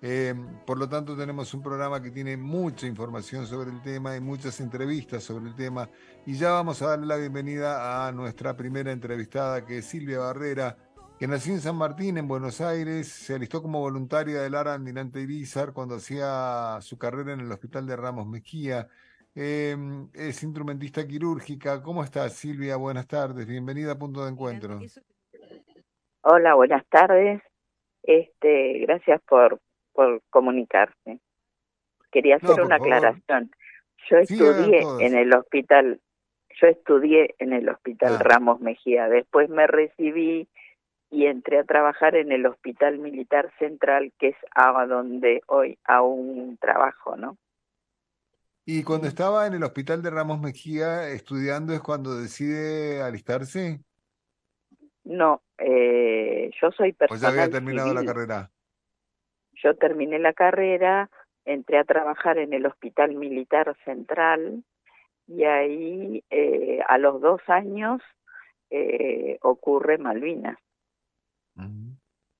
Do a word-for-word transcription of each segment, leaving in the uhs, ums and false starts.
Eh, por lo tanto, tenemos un programa que tiene mucha información sobre el tema y muchas entrevistas sobre el tema. Y ya vamos a darle la bienvenida a nuestra primera entrevistada, que es Silvia Barrera, que nació en San Martín, en Buenos Aires. Se alistó como voluntaria del ARA Almirante Irizar cuando hacía su carrera en el Hospital de Ramos Mejía. Eh, es instrumentista quirúrgica. ¿Cómo estás, Silvia? Buenas tardes. Bienvenida a Punto de Encuentro. Hola, buenas tardes. Este, gracias por, por comunicarse. Quería No, hacer por una favor. aclaración. Yo Sí, hagan estudié en todas. el hospital, yo estudié en el hospital Ah. Ramos Mejía. Después me recibí y entré a trabajar en el Hospital Militar Central, que es a donde hoy aún trabajo, ¿no? Y cuando estaba en el hospital de Ramos Mejía estudiando es cuando decide alistarse, No, eh, yo soy o ya había personal terminado la civil. carrera. Yo terminé la carrera, entré a trabajar en el Hospital Militar Central y ahí eh, a los dos años eh, ocurre Malvinas. Ujú.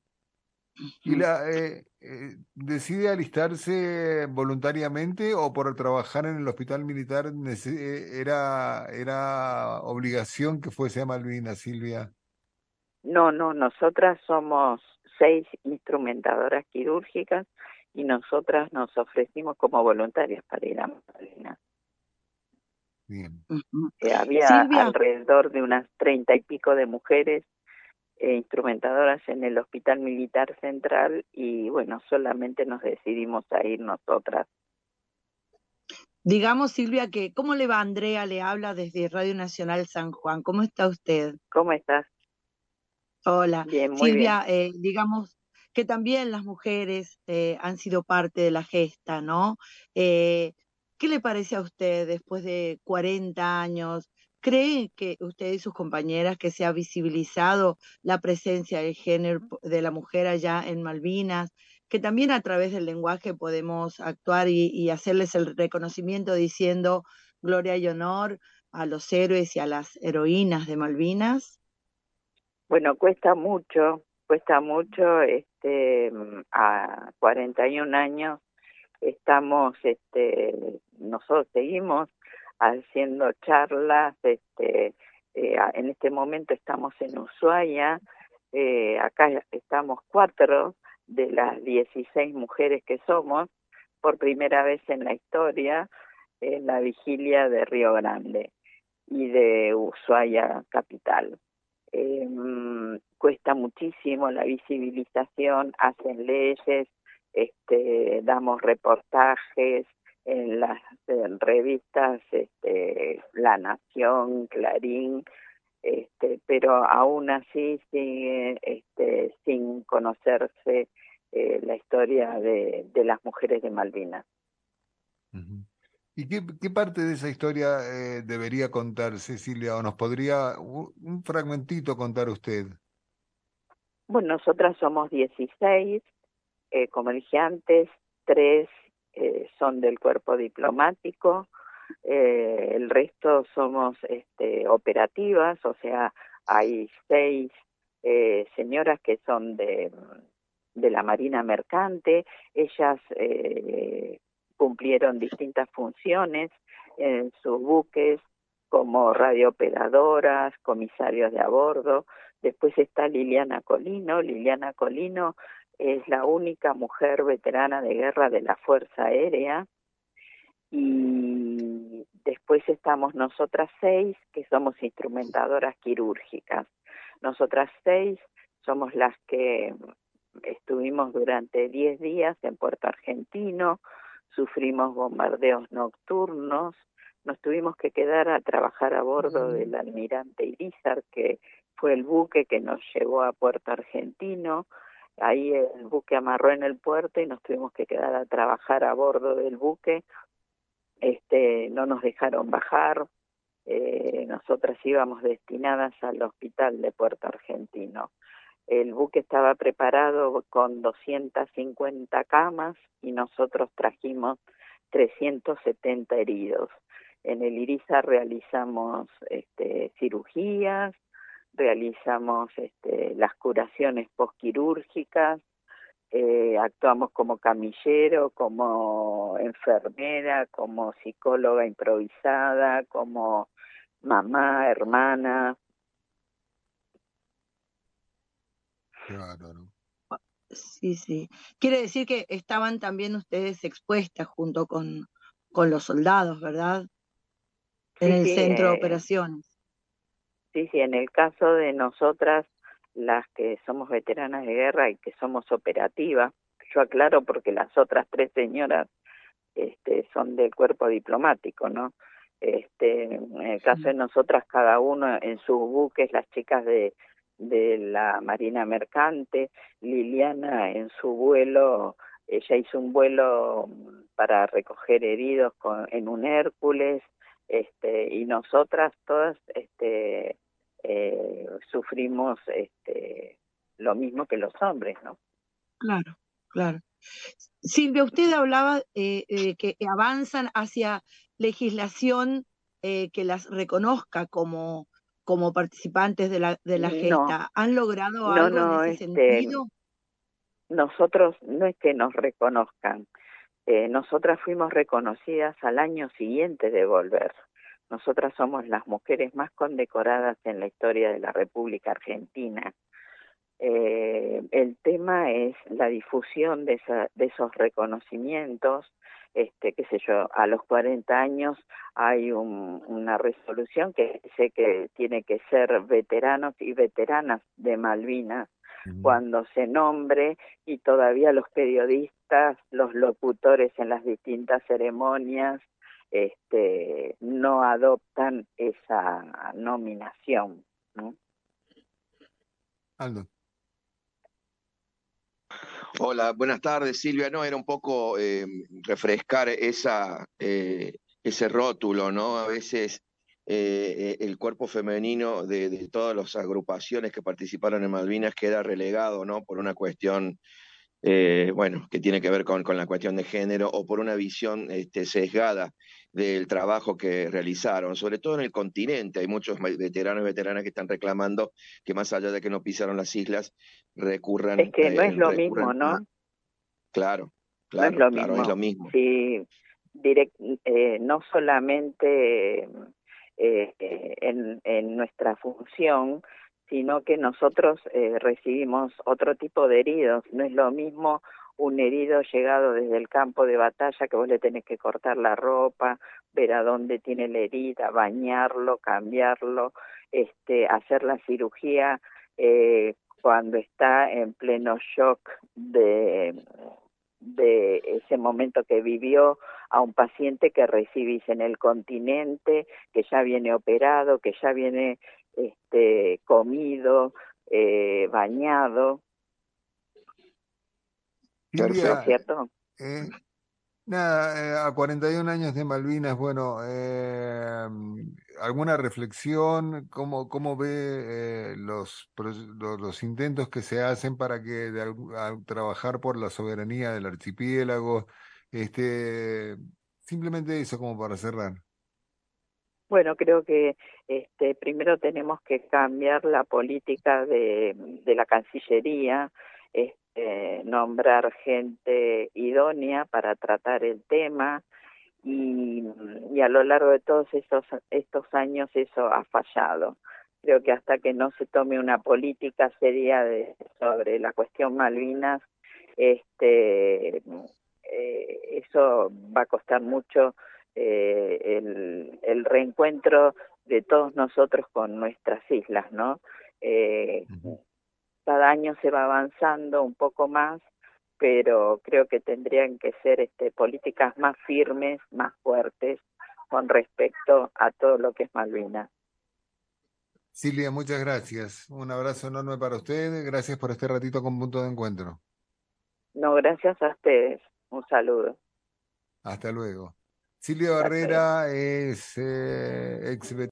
¿Y la eh, eh, decide alistarse voluntariamente o por trabajar en el hospital militar nece- eh, era, era obligación que fuese a Malvinas, Silvia? No, no, nosotras somos seis instrumentadoras quirúrgicas y nosotras nos ofrecimos como voluntarias para ir a Malvinas. Bien. Ujú. Eh, había Silvia, alrededor de unas treinta y pico de mujeres eh, instrumentadoras en el Hospital Militar Central y bueno, solamente nos decidimos a ir nosotras. digamos Silvia que, ¿cómo le va? Andrea le habla desde Radio Nacional San Juan. ¿Cómo está usted? ¿Cómo estás? Hola. Bien, muy bien. Silvia, eh, digamos que también las mujeres eh, han sido parte de la gesta, ¿no? Eh, ¿qué le parece a usted después de cuarenta años? ¿Cree que usted y sus compañeras que se ha visibilizado la presencia del género de la mujer allá en Malvinas, que también a través del lenguaje podemos actuar y, y hacerles el reconocimiento diciendo gloria y honor a los héroes y a las heroínas de Malvinas? Bueno, cuesta mucho, cuesta mucho, este, a cuarenta y un años estamos, este, nosotros seguimos haciendo charlas, este, eh, en este momento estamos en Ushuaia, eh, acá estamos cuatro de las dieciséis mujeres que somos, por primera vez en la historia, en la vigilia de Río Grande y de Ushuaia capital. Eh, cuesta muchísimo la visibilización, hacen leyes, este, damos reportajes en las en revistas, este, La Nación, Clarín, este, pero aún así sigue este, sin conocerse eh, la historia de, de las mujeres de Malvinas. Ujú. ¿Y qué, qué parte de esa historia eh, debería contar Cecilia? ¿O nos podría u- un fragmentito contar usted? Bueno, nosotras somos dieciséis, eh, como dije antes, tres eh, son del cuerpo diplomático, eh, el resto somos este, operativas, o sea, hay seis eh, señoras que son de, de la Marina Mercante, ellas eh, cumplieron distintas funciones en sus buques como radiooperadoras, comisarios de a bordo. Después está Liliana Colino. Liliana Colino es la única mujer veterana de guerra de la Fuerza Aérea. Y después estamos nosotras seis, que somos instrumentadoras quirúrgicas. Nosotras seis somos las que estuvimos durante diez días en Puerto Argentino, sufrimos bombardeos nocturnos, nos tuvimos que quedar a trabajar a bordo del Almirante Irizar, que fue el buque que nos llevó a Puerto Argentino. Ahí el buque amarró en el puerto y nos tuvimos que quedar a trabajar a bordo del buque. Este, no nos dejaron bajar, eh, nosotras íbamos destinadas al hospital de Puerto Argentino. El buque estaba preparado con doscientas cincuenta camas y nosotros trajimos trescientos setenta heridos. En el Irizar realizamos este, cirugías, realizamos este, las curaciones posquirúrgicas, eh, actuamos como camillero, como enfermera, como psicóloga improvisada, como mamá, hermana. Qué bárbaro. Sí, sí. Quiere decir que estaban también ustedes expuestas junto con, con los soldados, ¿verdad? En Sí, el sí, centro de eh, operaciones. sí, sí, en el caso de nosotras, las que somos veteranas de guerra y que somos operativas, yo aclaro porque las otras tres señoras este, son del cuerpo diplomático, ¿no? Este, en el caso de Sí. nosotras, cada uno en sus buques, las chicas de, de la Marina Mercante, Liliana en su vuelo, ella hizo un vuelo para recoger heridos con, en un Hércules, este, y nosotras todas este, eh, sufrimos este, lo mismo que los hombres, ¿no? Claro, claro. Silvia, usted hablaba eh, eh, que avanzan hacia legislación eh, que las reconozca como, como participantes de la, de la No, gesta. ¿Han logrado no, algo en no, ese este, sentido? nosotros no es que nos reconozcan, eh, nosotras fuimos reconocidas al año siguiente de volver. Nosotras somos las mujeres más condecoradas en la historia de la República Argentina. Eh, el tema es la difusión de, esa, de esos reconocimientos, este, qué sé yo, a los cuarenta años hay un, una resolución que dice que tiene que ser veteranos y veteranas de Malvinas Ujú. cuando se nombre, y todavía los periodistas, los locutores en las distintas ceremonias, este, no adoptan esa nominación, ¿no? Aldo. Hola, buenas tardes, Silvia. No, era un poco eh, refrescar esa, eh, ese rótulo, ¿no? A veces eh, eh, el cuerpo femenino de, de todas las agrupaciones que participaron en Malvinas queda relegado, ¿no? Por una cuestión, eh, bueno, que tiene que ver con, con la cuestión de género o por una visión este, sesgada del trabajo que realizaron, sobre todo en el continente. Hay muchos ma- veteranos y veteranas que están reclamando que más allá de que no pisaron las islas, Es recurran, que no es eh, lo mismo, recurran a... ¿no? Claro, No es claro, lo claro, es lo mismo. mismo. Sí, direct, eh, no solamente eh, en, en nuestra función, sino que nosotros eh, recibimos otro tipo de heridos. No es lo mismo un herido llegado desde el campo de batalla, que vos le tenés que cortar la ropa, ver a dónde tiene la herida, bañarlo, cambiarlo, este, hacer la cirugía eh, cuando está en pleno shock de de ese momento que vivió, a un paciente que recibís en el continente, que ya viene operado, que ya viene este, comido, eh, bañado, ¿no es Silvia, Perfecto. cierto? eh, nada, eh, a cuarenta y un años de Malvinas, bueno, eh, ¿alguna reflexión? ¿Cómo, cómo ve eh, los, pro- los, los intentos que se hacen para que de algu- a- trabajar por la soberanía del archipiélago? Este, simplemente eso como para cerrar. Bueno, creo que este, primero tenemos que cambiar la política de, de la Cancillería, este, nombrar gente idónea para tratar el tema, y, y a lo largo de todos esos, estos años eso ha fallado. Creo que hasta que no se tome una política seria de, sobre la cuestión Malvinas, este, eh, eso va a costar mucho eh, el, el reencuentro de todos nosotros con nuestras islas, ¿no? Eh, Ujú. cada año se va avanzando un poco más, pero creo que tendrían que ser este, políticas más firmes, más fuertes con respecto a todo lo que es Malvinas. Silvia, muchas gracias. Un abrazo enorme para ustedes. Gracias por este ratito con Punto de Encuentro. No, gracias a ustedes. Un saludo. Hasta luego. Silvia Hasta luego. Barrera es eh, ex